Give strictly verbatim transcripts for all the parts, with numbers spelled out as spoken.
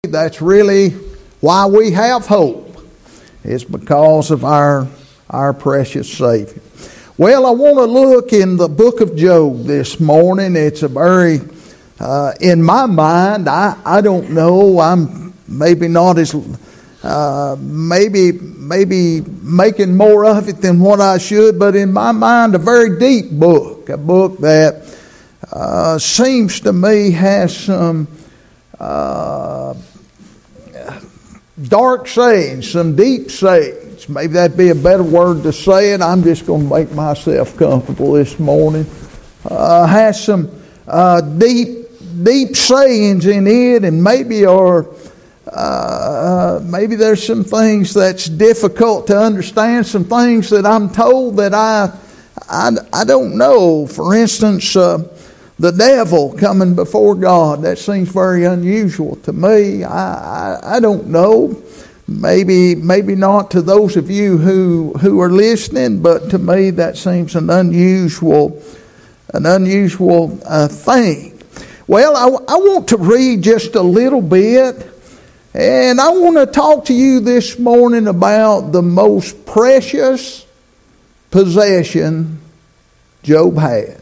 That's really why we have hope. It's because of our, our precious Savior. Well, I want to look in the book of Job this morning. It's a very, uh, in my mind, I, I don't know, I'm maybe not as, uh, maybe, maybe making more of it than what I should, but in my mind, a very deep book, a book that uh, seems to me has some uh, dark sayings, some deep sayings. Maybe that'd be a better word to say it. I'm just going to make myself comfortable this morning. Uh, has some uh, deep, deep sayings in it, and maybe are uh, maybe there's some things that's difficult to understand. Some things that I'm told that I I, I don't know. For instance, uh, the devil coming before God. That seems very unusual to me. I, I, I don't know. Maybe maybe not to those of you who, who are listening, but to me that seems an unusual an unusual uh, thing. Well, I, I want to read just a little bit, and I want to talk to you this morning about the most precious possession Job had.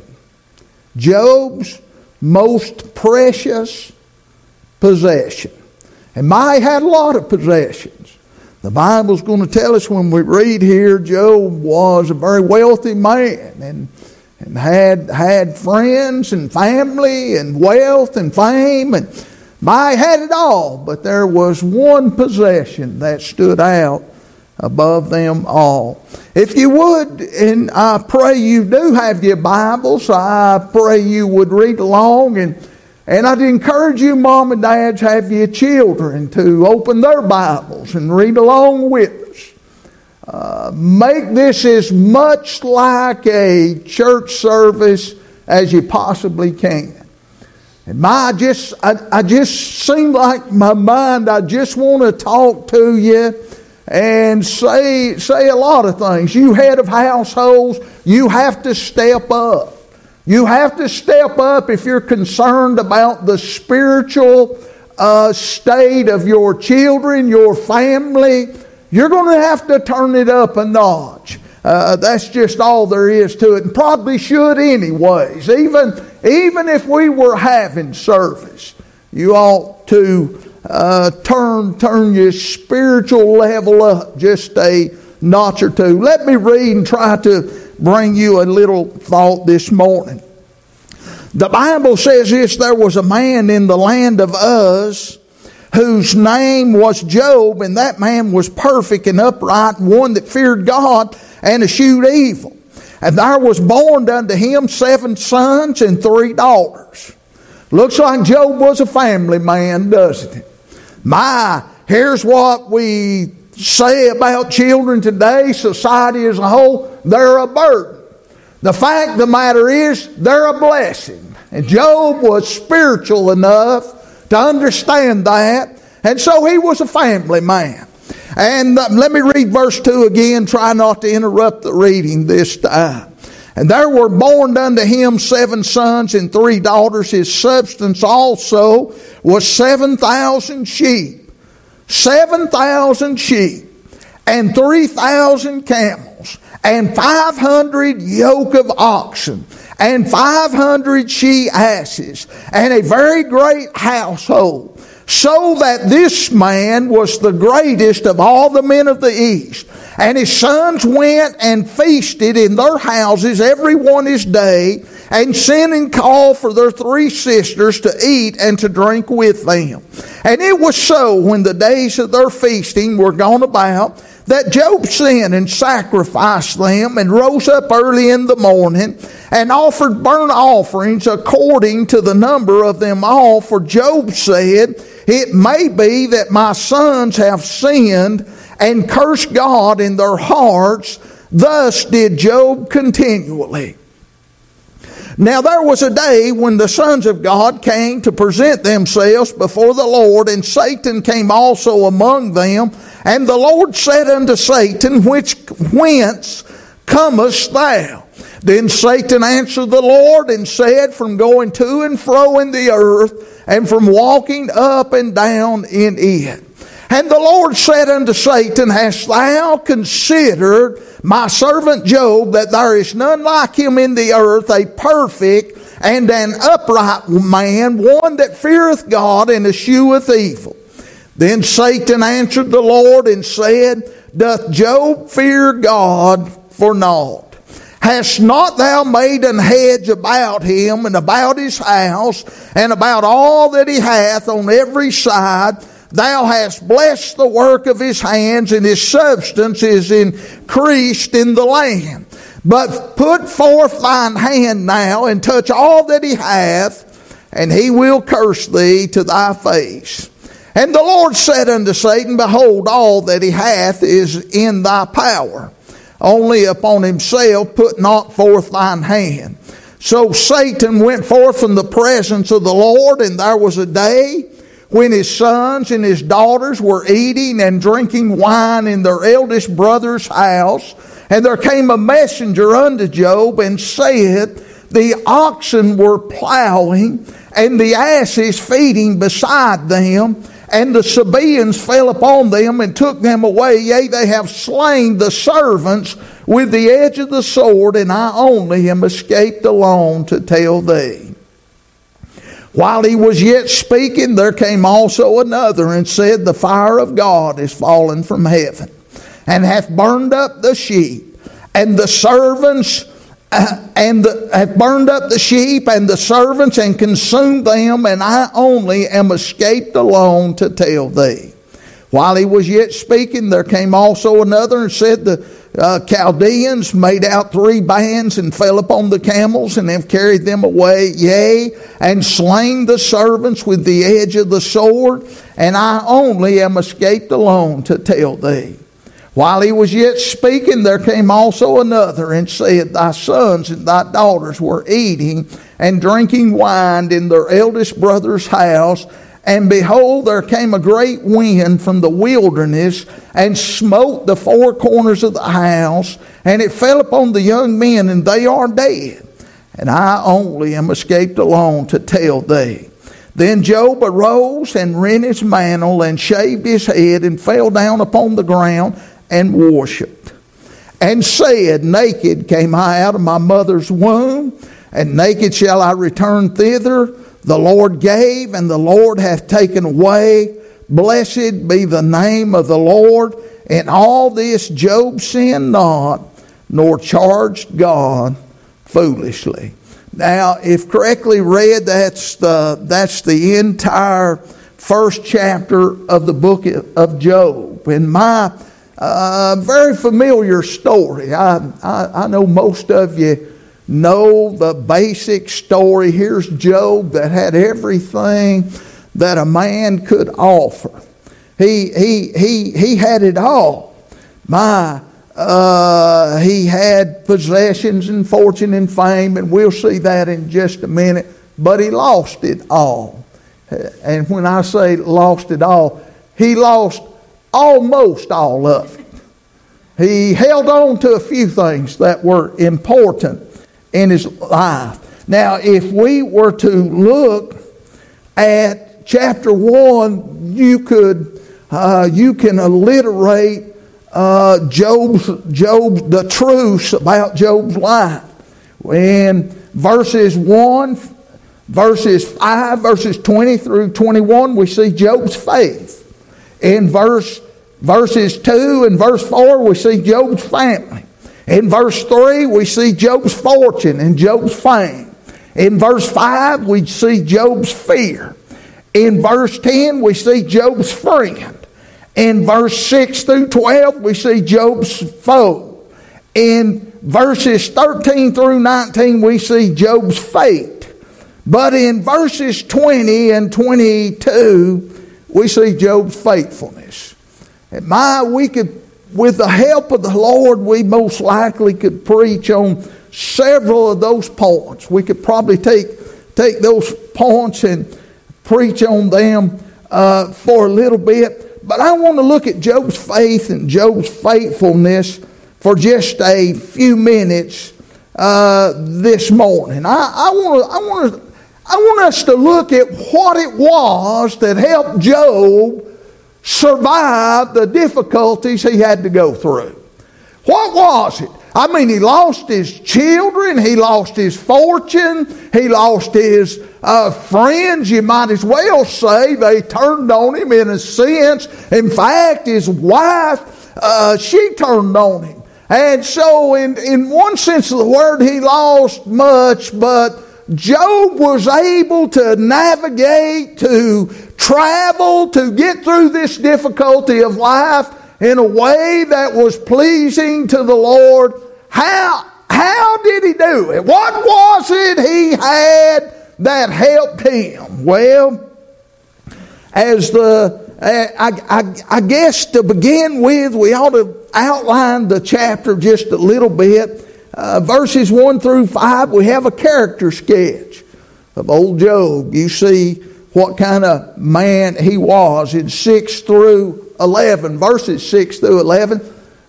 Job's most precious possession. And my had a lot of possessions. The Bible's going to tell us when we read here, Job was a very wealthy man and, and had had friends and family and wealth and fame. And my had it all, but there was one possession that stood out above them all. If you would, and I pray you do have your Bibles, I pray you would read along, and and I'd encourage you, Mom and Dads, have your children to open their Bibles and read along with us. Uh, make this as much like a church service as you possibly can. And my just, I, I just seem like my mind, I just want to talk to you and say say a lot of things. You head of households, you have to step up. You have to step up if you're concerned about the spiritual uh, state of your children, your family. You're going to have to turn it up a notch. Uh, that's just all there is to it, and probably should anyways. Even, even if we were having service, you ought to Uh, turn turn your spiritual level up just a notch or two. Let me read and try to bring you a little thought this morning. The Bible says this: there was a man in the land of Uz whose name was Job, and that man was perfect and upright, one that feared God and eschewed evil. And there was born unto him seven sons and three daughters. Looks like Job was a family man, doesn't it? My, here's what we say about children today, society as a whole: they're a burden. The fact of the matter is, they're a blessing. And Job was spiritual enough to understand that, and so he was a family man. And uh, let me read verse two again, try not to interrupt the reading this time. And there were born unto him seven sons and three daughters. His substance also was seven thousand sheep, seven thousand sheep, and three thousand camels, and five hundred yoke of oxen, and five hundred she asses, and a very great household. So that this man was the greatest of all the men of the east. And his sons went and feasted in their houses every one his day, and sent and called for their three sisters to eat and to drink with them. And it was so, when the days of their feasting were gone about, that Job sent and sacrificed them, and rose up early in the morning, and offered burnt offerings according to the number of them all. For Job said, it may be that my sons have sinned and cursed God in their hearts. Thus did Job continually. Now there was a day when the sons of God came to present themselves before the Lord, and Satan came also among them. And the Lord said unto Satan, Which, whence comest thou? Then Satan answered the Lord and said, From going to and fro in the earth, and from walking up and down in it. And the Lord said unto Satan, Hast thou considered my servant Job, that there is none like him in the earth, a perfect and an upright man, one that feareth God and escheweth evil? Then Satan answered the Lord and said, Doth Job fear God for naught? Hast not thou made an hedge about him, and about his house, and about all that he hath on every side? Thou hast blessed the work of his hands, and his substance is increased in the land. But put forth thine hand now, and touch all that he hath, and he will curse thee to thy face. And the Lord said unto Satan, Behold, all that he hath is in thy power. Only upon himself put not forth thine hand. So Satan went forth from the presence of the Lord, and there was a day when his sons and his daughters were eating and drinking wine in their eldest brother's house. And there came a messenger unto Job and said, The oxen were plowing, and the asses feeding beside them, and the Sabaeans fell upon them and took them away. Yea, they have slain the servants with the edge of the sword, and I only am escaped alone to tell thee. While he was yet speaking, there came also another and said, The fire of God is fallen from heaven, and hath burned up the sheep, and the servants Uh, and the, have burned up the sheep and the servants and consumed them, and I only am escaped alone to tell thee. While he was yet speaking, there came also another and said, The uh, Chaldeans made out three bands and fell upon the camels and have carried them away, yea, and slain the servants with the edge of the sword, and I only am escaped alone to tell thee. While he was yet speaking, there came also another and said, Thy sons and thy daughters were eating and drinking wine in their eldest brother's house. And behold, there came a great wind from the wilderness and smote the four corners of the house. And it fell upon the young men, and they are dead. And I only am escaped alone to tell thee. Then Job arose and rent his mantle and shaved his head and fell down upon the ground and worshipped, and said, Naked came I out of my mother's womb, and naked shall I return thither. The Lord gave, and the Lord hath taken away. Blessed be the name of the Lord. In all this Job sinned not, nor charged God foolishly. Now, if correctly read, that's the, that's the entire first chapter of the book of Job. In my Uh, very familiar story. I, I, I know most of you know the basic story. Here's Job that had everything that a man could offer. He he he he had it all. My uh, he had possessions and fortune and fame, and we'll see that in just a minute. But he lost it all. And when I say lost it all, he lost almost all of it. He held on to a few things that were important in his life. Now, if we were to look at chapter one, you could uh, you can alliterate uh, Job's Job's the truths about Job's life. In verses one, verses five, verses twenty through twenty-one, we see Job's faith. In verse verses two and verse four, we see Job's family. In verse three, we see Job's fortune and Job's fame. In verse five, we see Job's fear. In verse ten, we see Job's friend. In verse six through twelve, we see Job's foe. In verses thirteen through nineteen, we see Job's fate. But in verses twenty and twenty-two, we see Job's faithfulness. And my, we could, with the help of the Lord, we most likely could preach on several of those points. We could probably take take those points and preach on them uh, for a little bit. But I want to look at Job's faith and Job's faithfulness for just a few minutes uh, this morning. I, I want to I want to I want us to look at what it was that helped Job survive the difficulties he had to go through. What was it? I mean, he lost his children, he lost his fortune, he lost his uh, friends, you might as well say. They turned on him in a sense. In fact, his wife, uh, she turned on him. And so in, in one sense of the word, he lost much, but Job was able to navigate, to travel, to get through this difficulty of life in a way that was pleasing to the Lord. How, how did he do it? What was it he had that helped him? Well, as the I, I, I guess to begin with, we ought to outline the chapter just a little bit. Uh, verses one through five, we have a character sketch of old Job. You see what kind of man he was in six through eleven, verses six through eleven.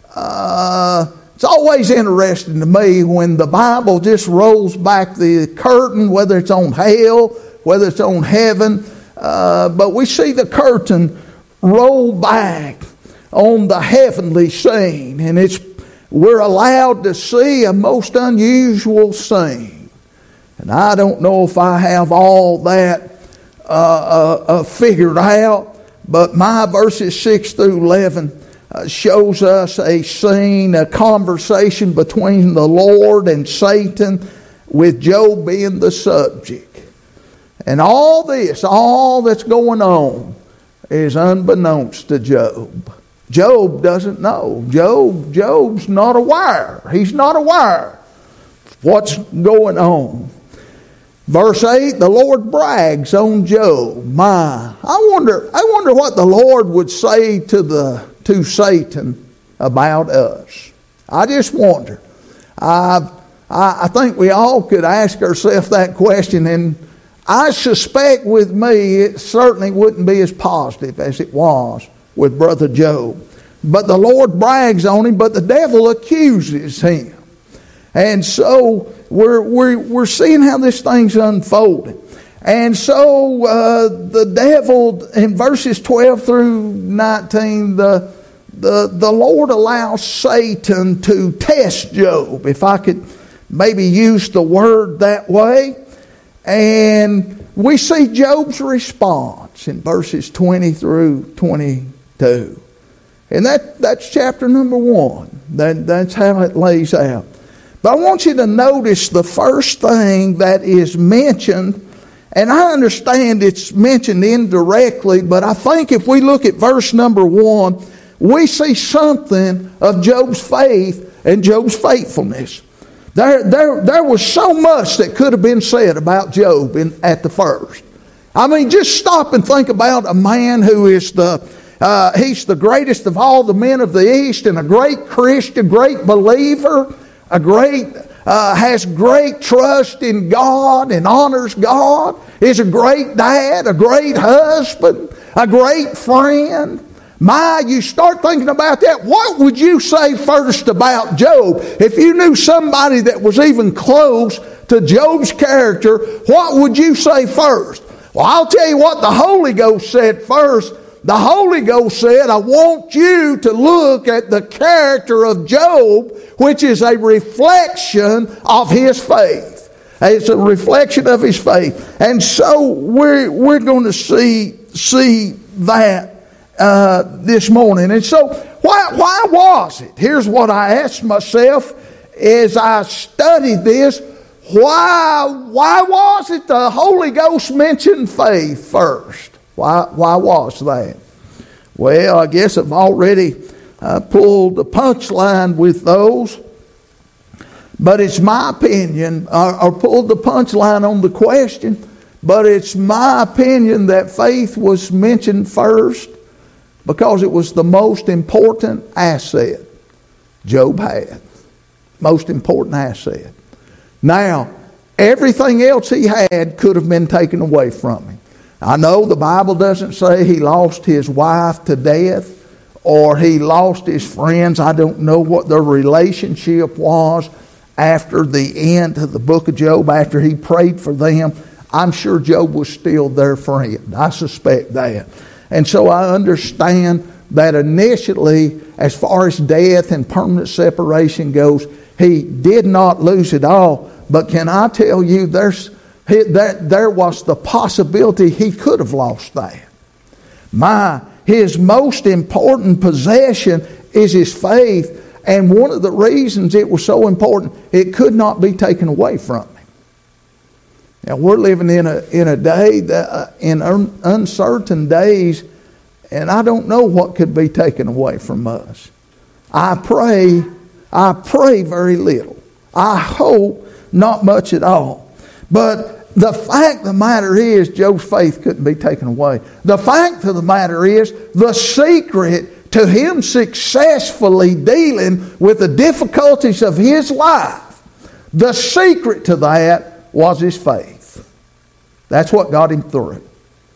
Uh, it's always interesting to me when the Bible just rolls back the curtain, whether it's on hell, whether it's on heaven. Uh, but we see the curtain roll back on the heavenly scene, and it's we're allowed to see a most unusual scene. And I don't know if I have all that uh, uh, uh, figured out, but my verses six through eleven uh, shows us a scene, a conversation between the Lord and Satan, with Job being the subject. And all this, all that's going on, is unbeknownst to Job. Job doesn't know. Job, Job's not aware. He's not aware of what's going on. Verse eight, the Lord brags on Job. My, I wonder, I wonder what the Lord would say to the to Satan about us. I just wonder. I, I, I think we all could ask ourselves that question, and I suspect with me it certainly wouldn't be as positive as it was with Brother Job. But the Lord brags on him, but the devil accuses him. And so we're we're we're seeing how this thing's unfolding. And so uh, the devil, in verses twelve through nineteen, the the the Lord allows Satan to test Job, if I could maybe use the word that way. And we see Job's response in verses twenty through twenty-two. And that, that's chapter number one. That, that's how it lays out. But I want you to notice the first thing that is mentioned, and I understand it's mentioned indirectly, but I think if we look at verse number one, we see something of Job's faith and Job's faithfulness. There, there, there was so much that could have been said about Job in, at the first. I mean, just stop and think about a man who is the, uh, he's the greatest of all the men of the East, and a great Christian, great believer, a great, uh, has great trust in God and honors God, is a great dad, a great husband, a great friend. My, you start thinking about that, what would you say first about Job? If you knew somebody that was even close to Job's character, what would you say first? Well, I'll tell you what the Holy Ghost said first. The Holy Ghost said, I want you to look at the character of Job, which is a reflection of his faith. It's a reflection of his faith. And so we're, we're going to see, see that Uh, this morning. And so why why was it? Here's what I asked myself as I studied this. Why why was it the Holy Ghost mentioned faith first? Why why was that? Well, I guess I've already uh, pulled the punchline with those. But it's my opinion, or, or pulled the punchline on the question, but it's my opinion that faith was mentioned first because it was the most important asset Job had. Most important asset. Now, everything else he had could have been taken away from him. I know the Bible doesn't say he lost his wife to death or he lost his friends. I don't know what their relationship was after the end of the book of Job, after he prayed for them. I'm sure Job was still their friend. I suspect that. And so I understand that initially, as far as death and permanent separation goes, he did not lose it all. But can I tell you, there's there, there was the possibility he could have lost that. My, his most important possession is his faith. And one of the reasons it was so important, it could not be taken away from him. Now we're living in a in a day that uh, in un, uncertain days, and I don't know what could be taken away from us. I pray, I pray very little. I hope not much at all. But the fact of the matter is, Job's faith couldn't be taken away. The fact of the matter is, the secret to him successfully dealing with the difficulties of his life, the secret to that was his faith. That's what got him through it.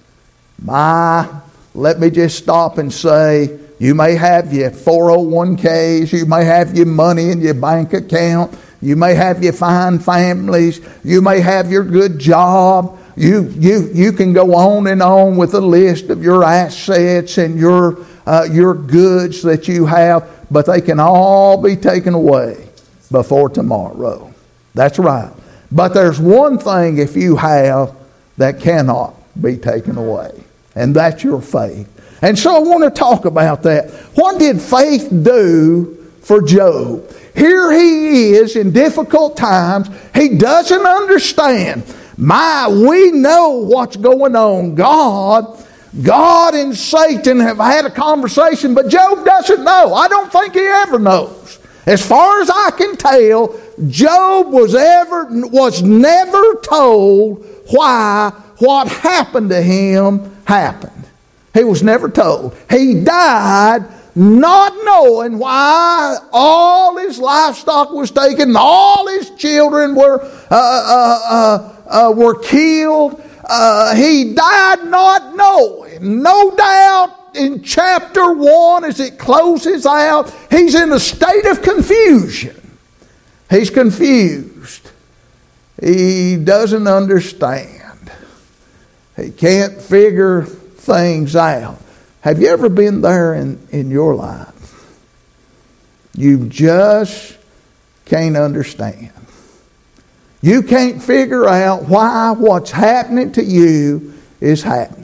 My, let me just stop and say, you may have your four oh one k's, you may have your money in your bank account, you may have your fine families, you may have your good job, you you you can go on and on with a list of your assets and your uh, your goods that you have, but they can all be taken away before tomorrow. That's right. But there's one thing if you have that cannot be taken away, and that's your faith. And so I want to talk about that. What did faith do for Job? Here he is in difficult times. He doesn't understand. My, we know what's going on. God, God and Satan have had a conversation, but Job doesn't know. I don't think he ever knows. As far as I can tell, Job was ever was never told why what happened to him happened. He was never told. He died not knowing why all his livestock was taken, all his children were uh, uh, uh, uh, were killed. Uh, he died not knowing. No doubt in chapter one, as it closes out, he's in a state of confusion. He's confused. He doesn't understand. He can't figure things out. Have you ever been there in, in your life? You just can't understand. You can't figure out why what's happening to you is happening.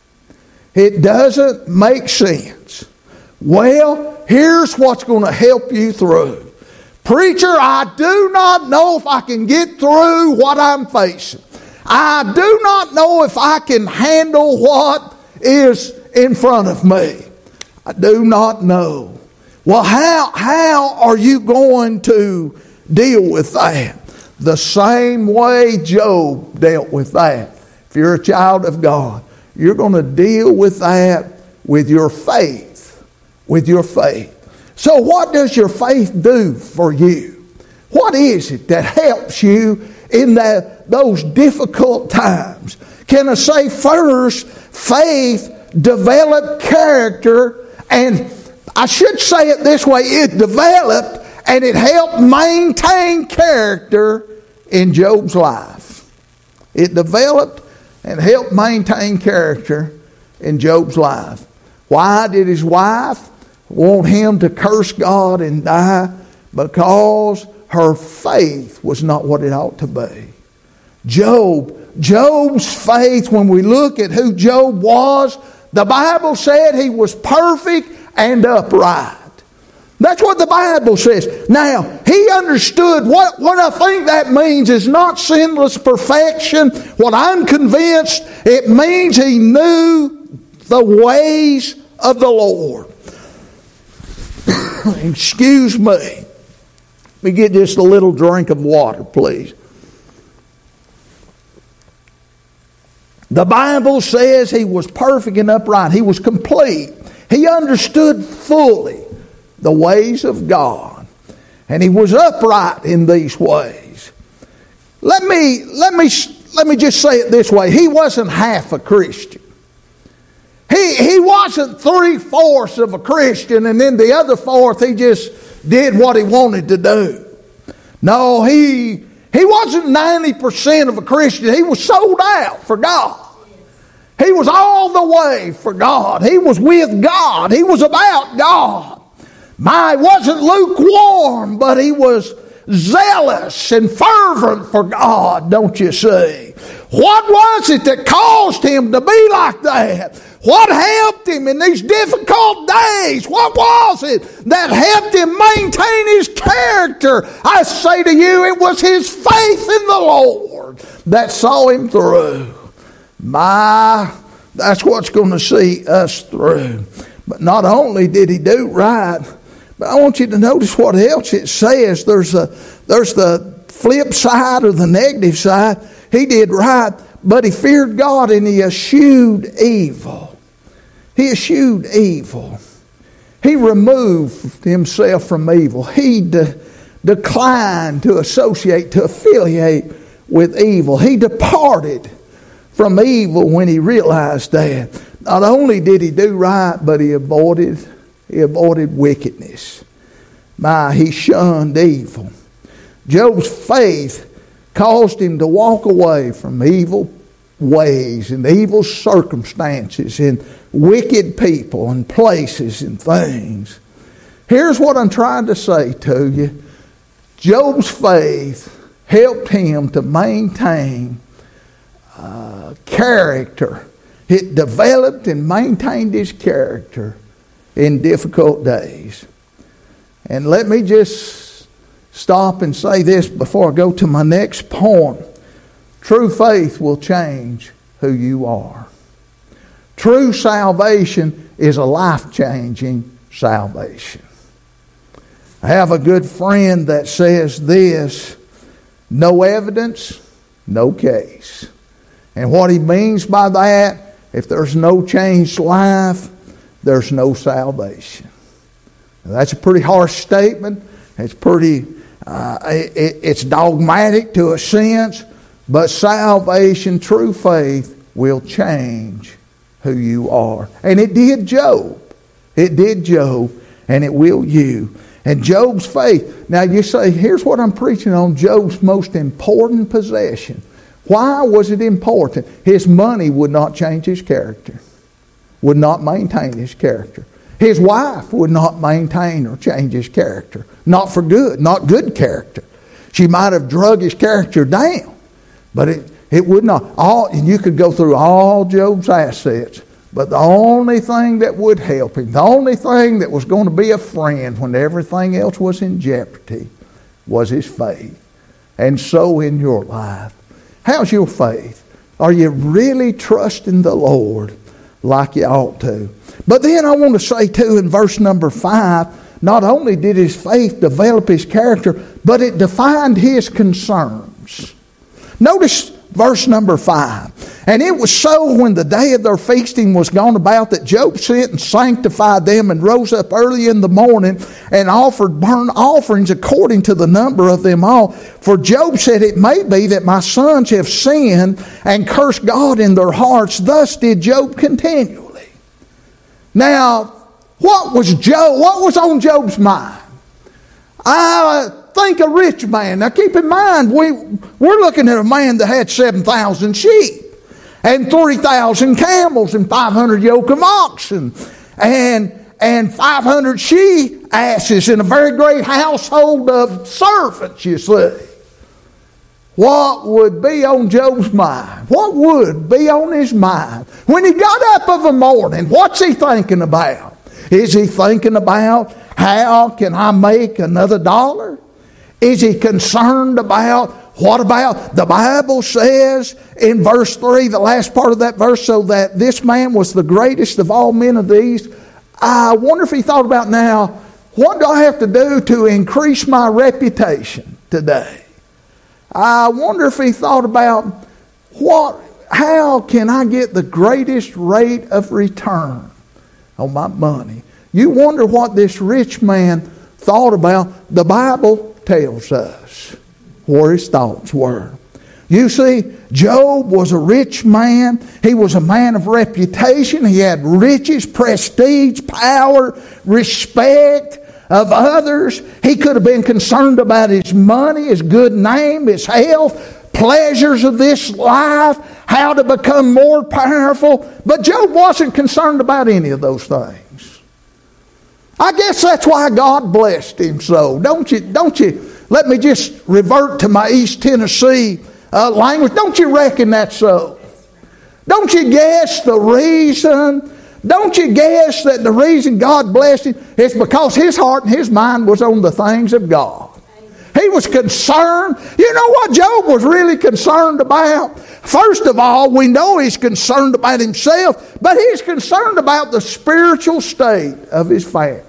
It doesn't make sense. Well, here's what's going to help you through. Preacher, I do not know if I can get through what I'm facing. I do not know if I can handle what is in front of me. I do not know. Well, how, how are you going to deal with that? The same way Job dealt with that. If you're a child of God, you're going to deal with that with your faith. With your faith. So what does your faith do for you? What is it that helps you in that, those difficult times? Can I say first, faith developed character, and I should say it this way, it developed and it helped maintain character in Job's life. It developed and helped maintain character in Job's life. Why did his wife want him to curse God and die? Because her faith was not what it ought to be. Job, Job's faith, when we look at who Job was, the Bible said he was perfect and upright. That's what the Bible says. Now, he understood what, what I think that means is not sinless perfection. What I'm convinced it means he knew the ways of the Lord. Excuse me. Let me get just a little drink of water, please. The Bible says he was perfect and upright. He was complete. He understood fully the ways of God. And he was upright in these ways. Let me, let me, let me just say it this way. He wasn't half a Christian. He, he wasn't three-fourths of a Christian and then the other fourth he just did what he wanted to do. No, he, He wasn't ninety percent of a Christian. He was sold out for God. He was all the way for God. He was with God. He was about God. My, he wasn't lukewarm, but he was zealous and fervent for God, don't you see? What was it that caused him to be like that? What helped him in these difficult days? What was it that helped him maintain his character? I say to you, it was his faith in the Lord that saw him through. My, that's what's going to see us through. But not only did he do right, but I want you to notice what else it says. There's a, there's the flip side or the negative side. He did right, but he feared God and he eschewed evil. He eschewed evil. He removed himself from evil. He de- declined to associate, to affiliate with evil. He departed from evil when he realized that. Not only did he do right, but he avoided, he avoided wickedness. My, he shunned evil. Job's faith caused him to walk away from evil ways and evil circumstances and wicked people and places and things. Here's what I'm trying to say to you. Job's faith helped him to maintain uh, character. It developed and maintained his character in difficult days. And let me just stop and say this before I go to my next point. True faith will change who you are. True salvation is a life-changing salvation. I have a good friend that says this: no evidence, no case. And what he means by that, if there's no changed life, there's no salvation. Now, that's a pretty harsh statement. It's pretty, uh, it, it's dogmatic to a sense, but salvation, true faith, will change who you are. And it did Job. It did Job, and it will you. And Job's faith. Now you say, here's what I'm preaching on, Job's most important possession. Why was it important? His money would not change his character. Would not maintain his character. His wife would not maintain or change his character. Not for good. Not good character. She might have drug his character down. But it, it would not. All, and you could go through all Job's assets. But the only thing that would help him, the only thing that was going to be a friend when everything else was in jeopardy, was his faith. And so in your life. How's your faith? Are you really trusting the Lord like you ought to? But then I want to say too, in verse number five, not only did his faith develop his character, but it defined his concerns. Notice verse number five. And it was so when the day of their feasting was gone about that Job sent and sanctified them and rose up early in the morning and offered burnt offerings according to the number of them all. For Job said, it may be that my sons have sinned and cursed God in their hearts. Thus did Job continually. Now, what was Job? What was on Job's mind? I think a rich man. Now keep in mind, we, we're looking at a man that had seven thousand sheep and three thousand camels and five hundred yoke of oxen and, and five hundred she asses in a very great household of servants, you see. What would be on Job's mind? What would be on his mind? When he got up of a morning, what's he thinking about? Is he thinking about how can I make another dollar? Is he concerned about, what about, the Bible says in verse three, the last part of that verse, so that this man was the greatest of all men of these. I wonder if he thought about now, what do I have to do to increase my reputation today? I wonder if he thought about, what, how can I get the greatest rate of return on my money? You wonder what this rich man thought about. The Bible tells us where his thoughts were. You see, Job was a rich man. He was a man of reputation. He had riches, prestige, power, respect. of others. He could have been concerned about his money, his good name, his health, pleasures of this life, how to become more powerful. But Job wasn't concerned about any of those things. I guess that's why God blessed him so. Don't you, don't you, let me just revert to my East Tennessee uh, language. Don't you reckon that's so? Don't you guess the reason? Don't you guess that the reason God blessed him is because his heart and his mind was on the things of God? He was concerned. You know what Job was really concerned about? First of all, we know he's concerned about himself, but he's concerned about the spiritual state of his family.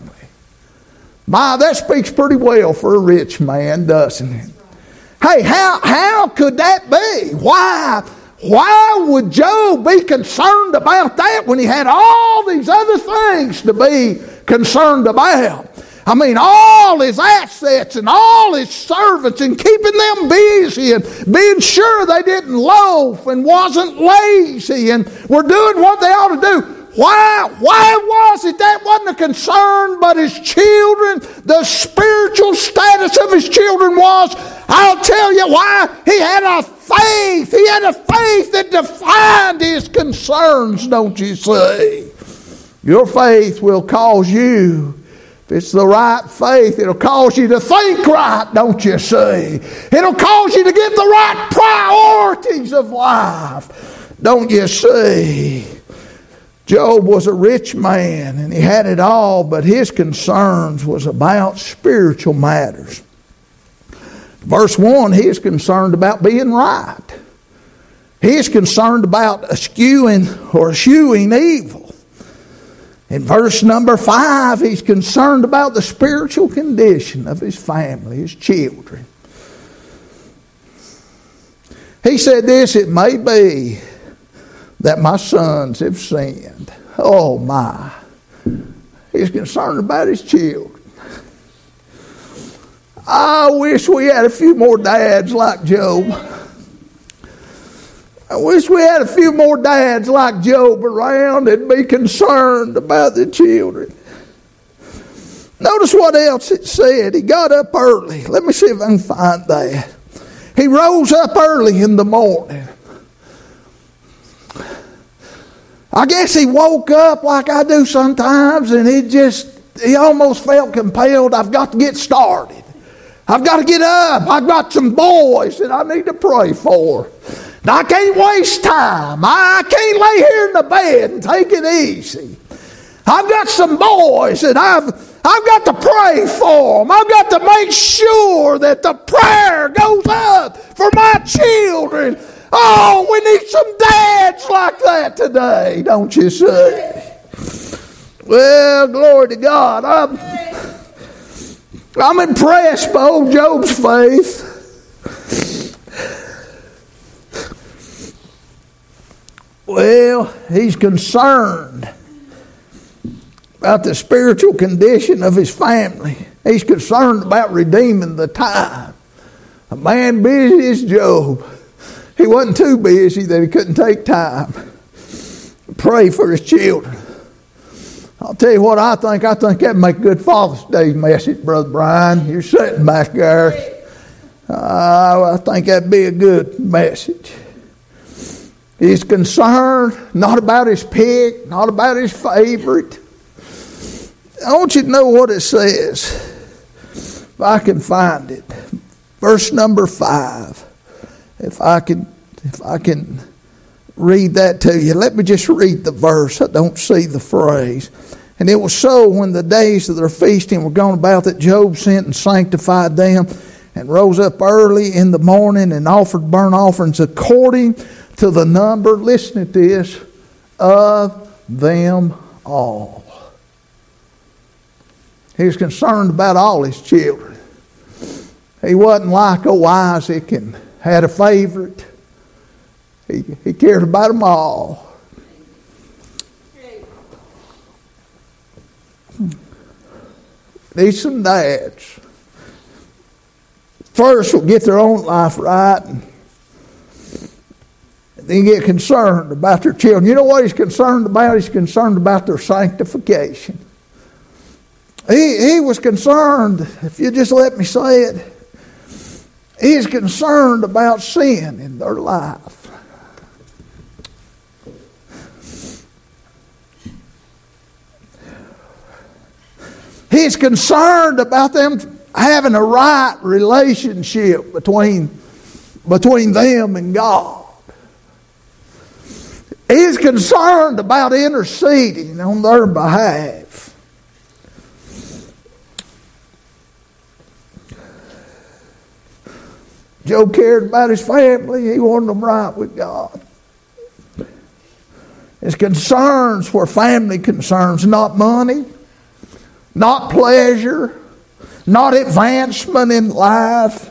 My, that speaks pretty well for a rich man, doesn't it? Hey, how, how could that be? Why? Why would Job be concerned about that when he had all these other things to be concerned about? I mean, all his assets and all his servants and keeping them busy and being sure they didn't loaf and wasn't lazy and were doing what they ought to do. Why, why was it that wasn't a concern but his children? The spiritual status of his children was, I'll tell you why. He had a faith. He had a faith that defined his concerns, don't you see? Your faith will cause you, if it's the right faith, it'll cause you to think right, don't you see? It'll cause you to get the right priorities of life, don't you see? Job was a rich man and he had it all, but his concerns was about spiritual matters. Verse one, he is concerned about being right. He is concerned about eschewing or eschewing evil. In verse number five, he's concerned about the spiritual condition of his family, his children. He said this, it may be that my sons have sinned. Oh my. He's concerned about his children. I wish we had a few more dads like Job. I wish we had a few more dads like Job around and be concerned about the children. Notice what else it said. He got up early. Let me see if I can find that. He rose up early in the morning. I guess he woke up like I do sometimes, and he just, he almost felt compelled, I've got to get started. I've got to get up. I've got some boys that I need to pray for. Now, I can't waste time. I can't lay here in the bed and take it easy. I've got some boys that I've, I've got to pray for them. I've got to make sure that the prayer goes up for my children. Oh, we need some dads like that today, don't you see? Well, glory to God. I'm, I'm impressed by old Job's faith. Well, he's concerned about the spiritual condition of his family. He's concerned about redeeming the time. A man busy as Job. He wasn't too busy that he couldn't take time to pray for his children. I'll tell you what I think. I think that'd make a good Father's Day message, Brother Brian. You're sitting back there. Uh, I think that'd be a good message. He's concerned not about his pick, not about his favorite. I want you to know what it says, if I can find it. Verse number five. If I can, if I can read that to you. Let me just read the verse. I don't see the phrase. And it was so when the days of their feasting were gone about that Job sent and sanctified them and rose up early in the morning and offered burnt offerings according to the number, listen to this, of them all. He was concerned about all his children. He wasn't like, oh, Isaac and had a favorite. He, he cared about them all. Need some dads. First will get their own life right, and then get concerned about their children. You know what he's concerned about? He's concerned about their sanctification. He, he was concerned, if you just let me say it, he's concerned about sin in their life. He's concerned about them having a right relationship between, between them and God. He's concerned about interceding on their behalf. Job cared about his family. He wanted them right with God. His concerns were family concerns, not money, not pleasure, not advancement in life,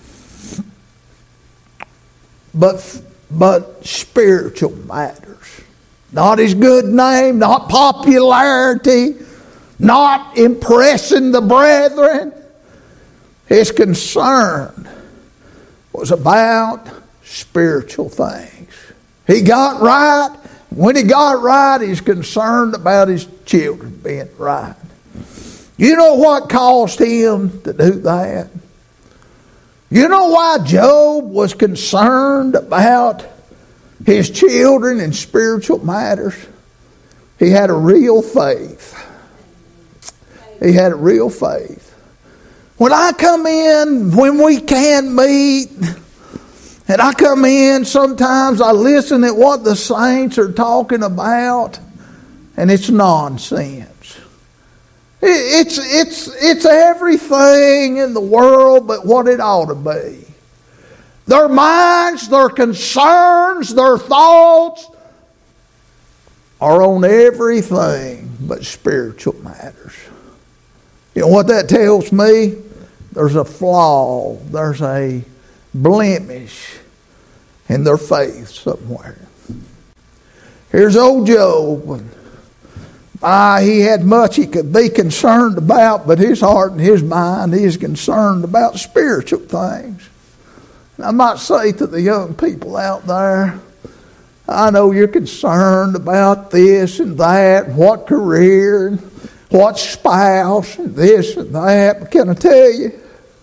but, but spiritual matters. Not his good name, not popularity, not impressing the brethren. His concern was about spiritual things. He got right. When he got right, he's concerned about his children being right. You know what caused him to do that? You know why Job was concerned about his children and spiritual matters? He had a real faith. He had a real faith. When I come in, when we can meet, and I come in, sometimes I listen at what the saints are talking about, and it's nonsense. It's, it's, it's everything in the world but what it ought to be. Their minds, their concerns, their thoughts are on everything but spiritual matters. You know what that tells me? There's a flaw, there's a blemish in their faith somewhere. Here's old Job. Ah, he had much he could be concerned about, but his heart and his mind, he is concerned about spiritual things. And I might say to the young people out there, I know you're concerned about this and that, what career, what spouse, and this and that. But can I tell you,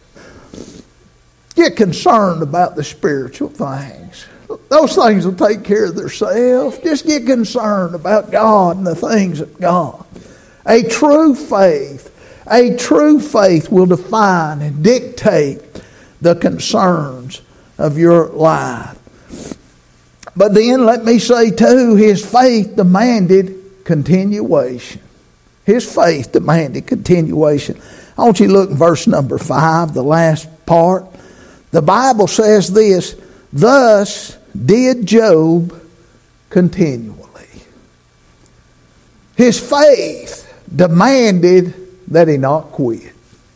get concerned about the spiritual things. Those things will take care of themselves. Just get concerned about God and the things of God. A true faith, a true faith will define and dictate the concerns of your life. But then let me say too, his faith demanded continuation. His faith demanded continuation. I want you to look in verse number five, the last part. The Bible says this, thus did Job continually. His faith demanded that he not quit.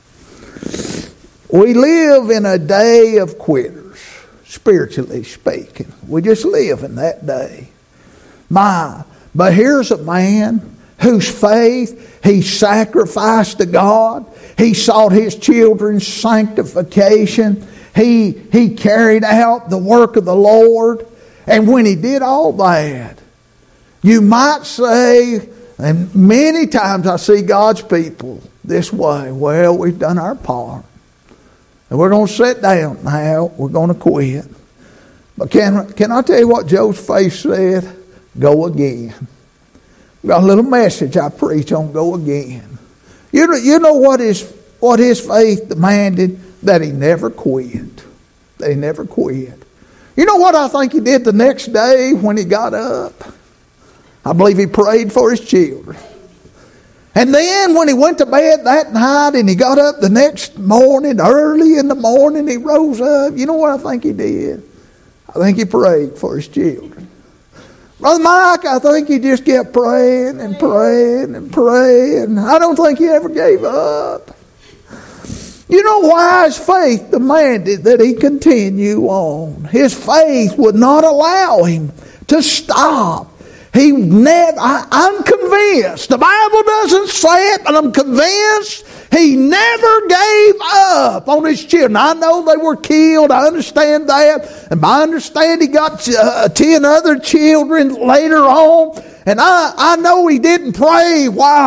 We live in a day of quitters, spiritually speaking. We just live in that day. My, but here's a man whose faith he sacrificed to God. He sought his children's sanctification. He, he carried out the work of the Lord. And when he did all that, you might say, and many times I see God's people this way, well, we've done our part. And we're going to sit down now. We're going to quit. But can, can I tell you what Job's faith said? Go again. Got a little message I preach on go again. You know, you know what his, what his faith demanded? That he never quit. That he never quit. You know what I think he did the next day when he got up? I believe he prayed for his children. And then when he went to bed that night and he got up the next morning, early in the morning, he rose up. You know what I think he did? I think he prayed for his children. Brother Mike, I think he just kept praying and praying and praying. I don't think he ever gave up. You know why? His faith demanded that he continue on. His faith would not allow him to stop. He never, I, I'm convinced, the Bible doesn't say it, but I'm convinced he never gave up on his children. I know they were killed, I understand that. And I understand he got uh, ten other children later on. And I, I know he didn't pray while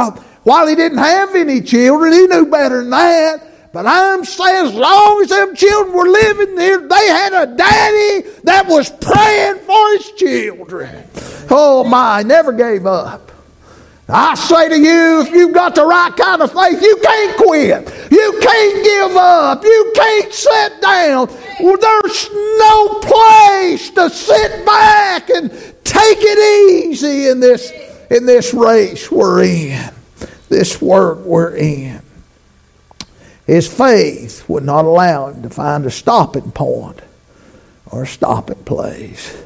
While he didn't have any children, he knew better than that. But I'm saying, as long as them children were living there, they had a daddy that was praying for his children. Oh my, never gave up. I say to you, if you've got the right kind of faith, you can't quit. You can't give up. You can't sit down. Well, there's no place to sit back and take it easy in this, in this race we're in, this work we're in. His faith would not allow him to find a stopping point or a stopping place.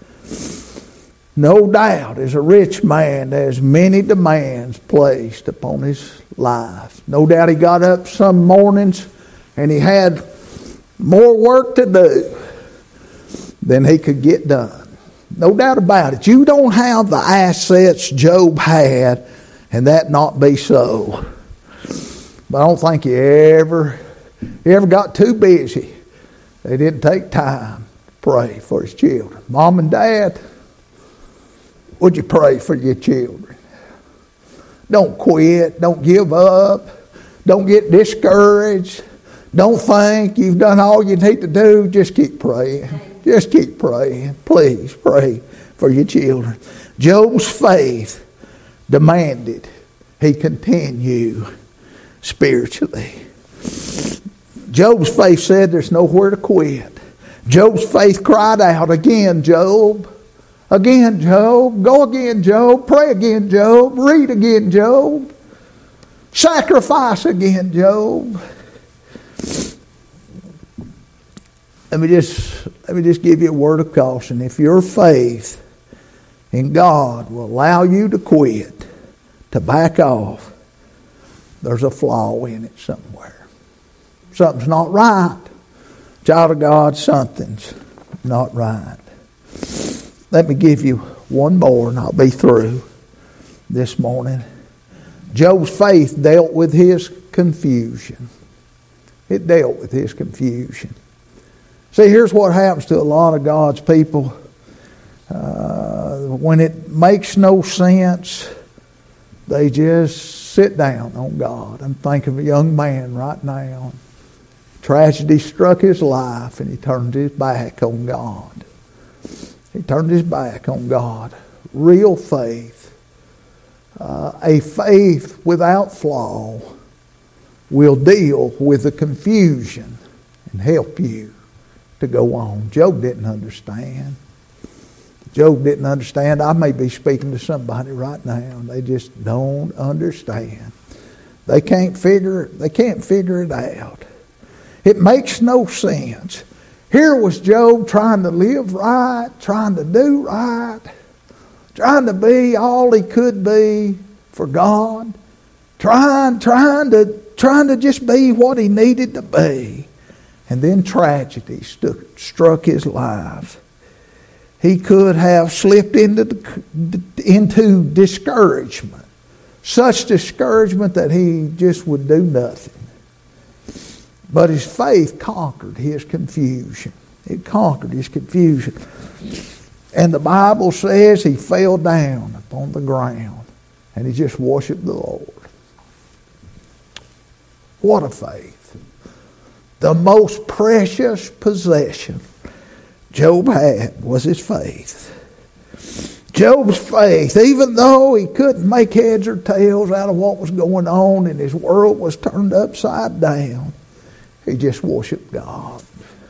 No doubt, as a rich man, there's many demands placed upon his life. No doubt he got up some mornings and he had more work to do than he could get done. No doubt about it. You don't have the assets Job had, and that not be so. But I don't think he ever, he ever got too busy. They didn't take time to pray for his children. Mom and Dad, would you pray for your children? Don't quit. Don't give up. Don't get discouraged. Don't think you've done all you need to do. Just keep praying. Just keep praying. Please pray for your children. Job's faith demanded he continue spiritually. Job's faith said there's nowhere to quit. Job's faith cried out, again, Job. Again, Job. Go again, Job. Pray again, Job. Read again, Job. Sacrifice again, Job. Let me just let me just give you a word of caution. If your faith in God will allow you to quit, to back off, there's a flaw in it somewhere. Something's not right. Child of God, something's not right. Let me give you one more and I'll be through this morning. Job's faith dealt with his confusion. It dealt with his confusion. See, here's what happens to a lot of God's people. Uh, when it makes no sense, they just sit down on God. I'm thinking of a young man right now. Tragedy struck his life and he turned his back on God. He turned his back on God. Real faith, uh, a faith without flaw, will deal with the confusion and help you to go on. Job didn't understand. Job didn't understand. I may be speaking to somebody right now and they just don't understand. They can't figure, they can't figure it out. It makes no sense. Here was Job trying to live right, trying to do right, trying to be all he could be for God, trying, trying to, trying to just be what he needed to be. And then tragedy struck, struck his life. He could have slipped into, the, into discouragement, such discouragement that he just would do nothing. But his faith conquered his confusion. It conquered his confusion. And the Bible says he fell down upon the ground and he just worshiped the Lord. What a faith. The most precious possession Job had was his faith. Job's faith, even though he couldn't make heads or tails out of what was going on and his world was turned upside down, he just worshiped God.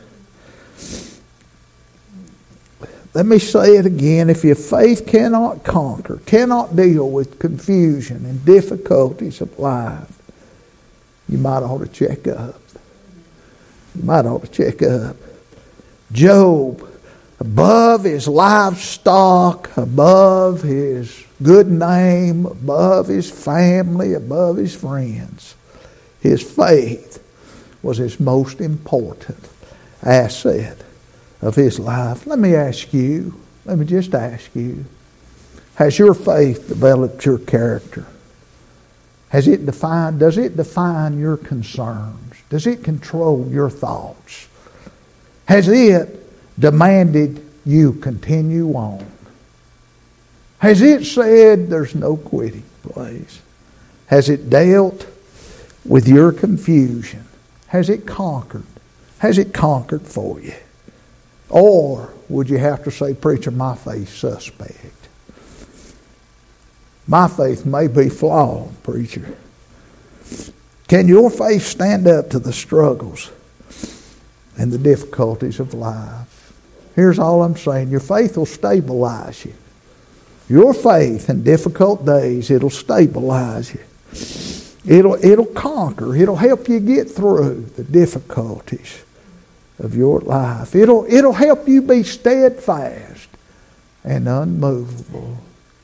Let me say it again. If your faith cannot conquer, cannot deal with confusion and difficulties of life, you might ought to check up. You might ought to check up. Job, above his livestock, above his good name, above his family, above his friends, his faith was his most important asset of his life. Let me ask you, let me just ask you, has your faith developed your character? Has it defined, does it define your concerns? Does it control your thoughts? Has it demanded you continue on? Has it said there's no quitting place? Has it dealt with your confusion? Has it conquered? Has it conquered for you? Or would you have to say, preacher, my faith's suspect? My faith may be flawed, preacher. Can your faith stand up to the struggles and the difficulties of life? Here's all I'm saying. Your faith will stabilize you. Your faith in difficult days, it'll stabilize you. It'll, it'll conquer. It'll help you get through the difficulties of your life. It'll, it'll help you be steadfast and unmovable.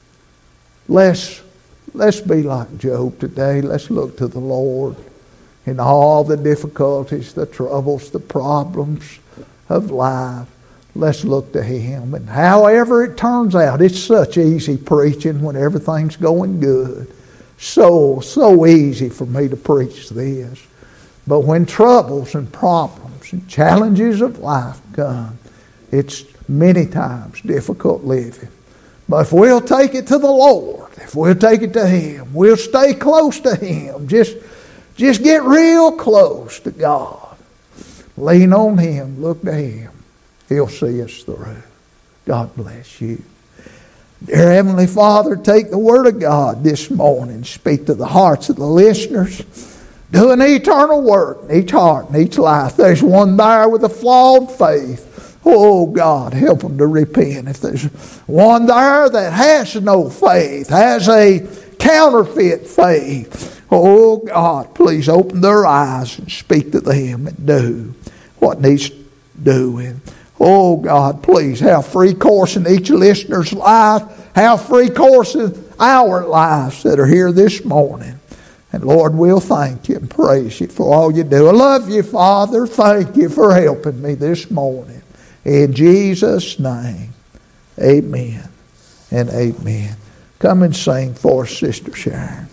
Let's, let's be like Job today. Let's look to the Lord in all the difficulties, the troubles, the problems of life. Let's look to Him. And however it turns out, it's such easy preaching when everything's going good. So, so easy for me to preach this. But when troubles and problems and challenges of life come, it's many times difficult living. But if we'll take it to the Lord, if we'll take it to Him, we'll stay close to Him. Just, just get real close to God. Lean on Him, look to Him. He'll see us through. God bless you. Dear Heavenly Father, take the Word of God this morning. Speak to the hearts of the listeners. Do an eternal work in each heart and each life. There's one there with a flawed faith. Oh, God, help them to repent. If there's one there that has no faith, has a counterfeit faith, oh, God, please open their eyes and speak to them and do what needs doing. Oh, God, please have free course in each listener's life. Have free course in our lives that are here this morning. And Lord, we'll thank you and praise you for all you do. I love you, Father. Thank you for helping me this morning. In Jesus' name, amen and amen. Come and sing for us, Sister Sharon.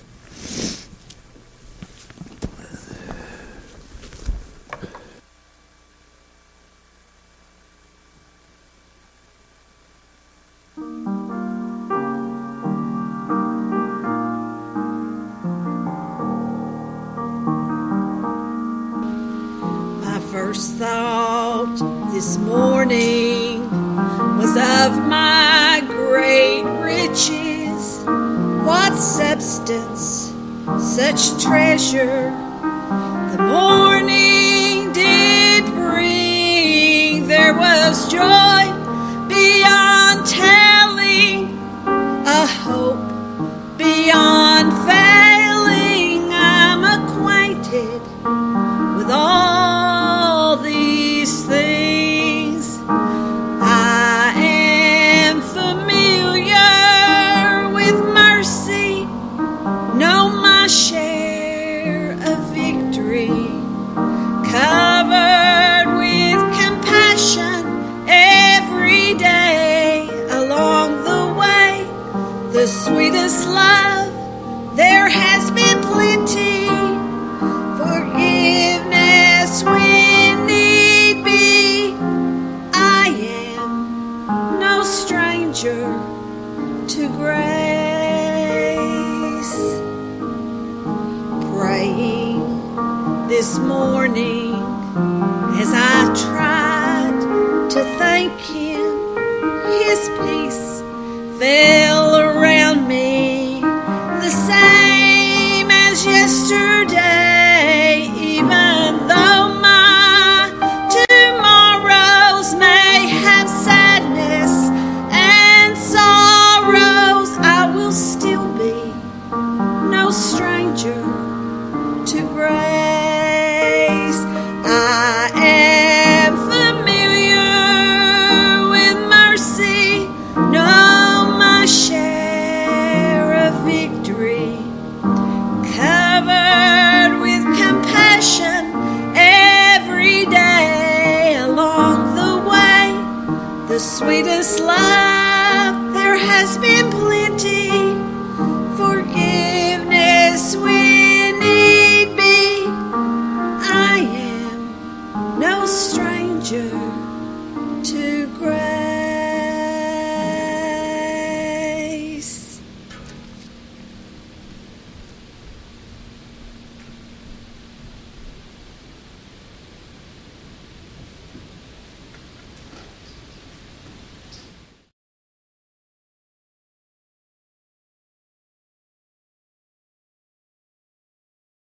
First thought this morning was of my great riches. What substance, such treasure, the morning did bring. There was joy beyond telling, a hope beyond failing. I'm acquainted with all things. I am familiar with mercy, know my share of victory, covered with compassion every day. Along the way, the sweetest love, there has been plenty, forgiveness when need be. I am no stranger to grace. Praying this morning as I tried to thank Him, His peace fell around me, the same as yesterday. Even though my tomorrows may have sadness and sorrows, I will still be no stranger to grace. I am familiar with mercy, know my share of victory, covered with compassion every day. Along the way, the sweetest love, there has been plenty, forgiveness with